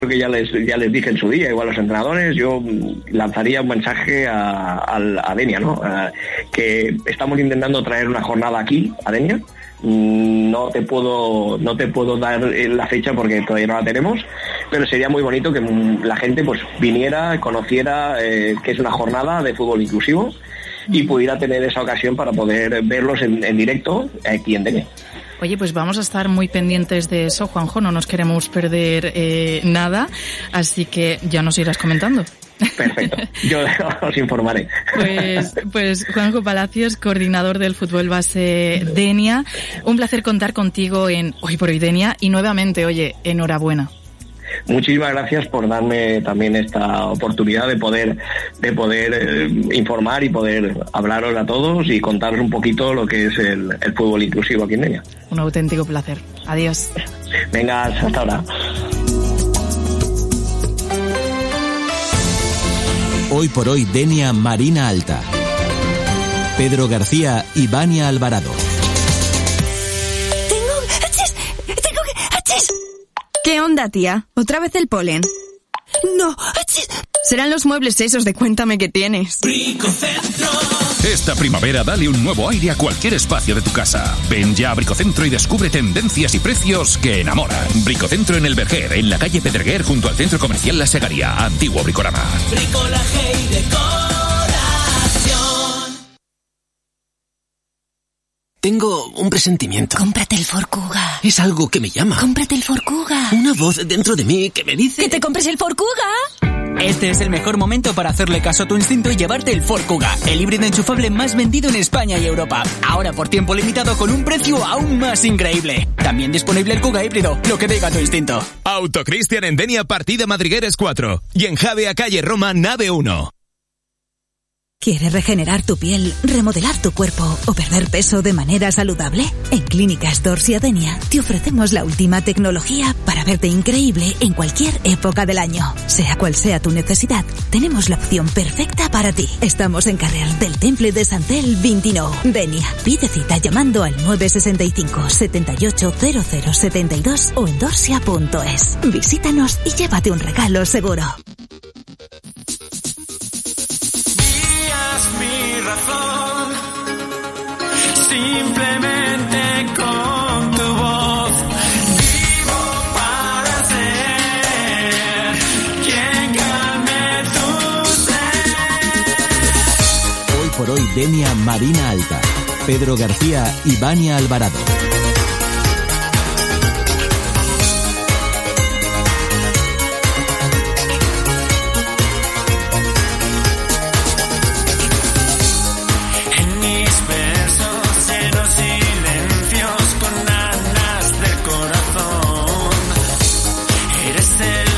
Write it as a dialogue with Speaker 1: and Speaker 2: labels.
Speaker 1: que ya les dije en su día, igual a los entrenadores, yo lanzaría un mensaje a Denia, ¿no? Que estamos intentando traer una jornada aquí a Denia. No te puedo dar la fecha porque todavía no la tenemos, pero sería muy bonito que la gente pues viniera, conociera que es una jornada de fútbol inclusivo y pudiera tener esa ocasión para poder verlos en directo aquí en Denia.
Speaker 2: Oye, pues vamos a estar muy pendientes de eso, Juanjo, no nos queremos perder nada, así que ya nos irás comentando.
Speaker 1: Perfecto, yo os informaré.
Speaker 2: Pues Juanjo Palacios, coordinador del fútbol base Denia, un placer contar contigo en Hoy por Hoy Denia y nuevamente, oye, enhorabuena.
Speaker 1: Muchísimas gracias por darme también esta oportunidad de poder informar y poder hablaros a todos y contaros un poquito lo que es el fútbol inclusivo aquí en Denia.
Speaker 2: Un auténtico placer. Adiós.
Speaker 1: Venga, hasta ahora.
Speaker 3: Hoy por Hoy Denia Marina Alta. Pedro García y Vania Alvarado.
Speaker 4: ¿Qué onda, tía? ¿Otra vez el polen?
Speaker 5: No.
Speaker 4: Serán los muebles esos de Cuéntame qué tienes.
Speaker 6: Bricocentro. Esta primavera dale un nuevo aire a cualquier espacio de tu casa. Ven ya a Bricocentro y descubre tendencias y precios que enamoran. Bricocentro en El Verger, en la calle Pedreguer, junto al Centro Comercial La Segaría, antiguo Bricorama.
Speaker 5: Bricolaje y decoración.
Speaker 7: Tengo un presentimiento.
Speaker 5: Cómprate el Ford Kuga.
Speaker 7: Es algo que me llama.
Speaker 5: Cómprate el Ford Kuga.
Speaker 7: Una voz dentro de mí que me dice...
Speaker 5: ¡Que te compres el Ford Kuga!
Speaker 8: Este es el mejor momento para hacerle caso a tu instinto y llevarte el Ford Kuga, el híbrido enchufable más vendido en España y Europa. Ahora por tiempo limitado con un precio aún más increíble. También disponible el Kuga híbrido, lo que diga tu instinto.
Speaker 9: Autocristian en Denia, partida Madrigueres 4. Y en Javea, calle Roma, nave 1.
Speaker 10: ¿Quieres regenerar tu piel, remodelar tu cuerpo o perder peso de manera saludable? En Clínicas Dorsia Denia te ofrecemos la última tecnología para verte increíble en cualquier época del año. Sea cual sea tu necesidad, tenemos la opción perfecta para ti. Estamos en carrer del Temple de Santel 29, Denia. Pide cita llamando al 965 78 0072 o en dorsia.es. Visítanos y llévate un regalo seguro.
Speaker 5: Mi razón, simplemente con tu voz vivo para ser quien calme tu ser.
Speaker 3: Hoy por Hoy Denia Marina Alta. Pedro García y Vania Alvarado.
Speaker 5: Eres el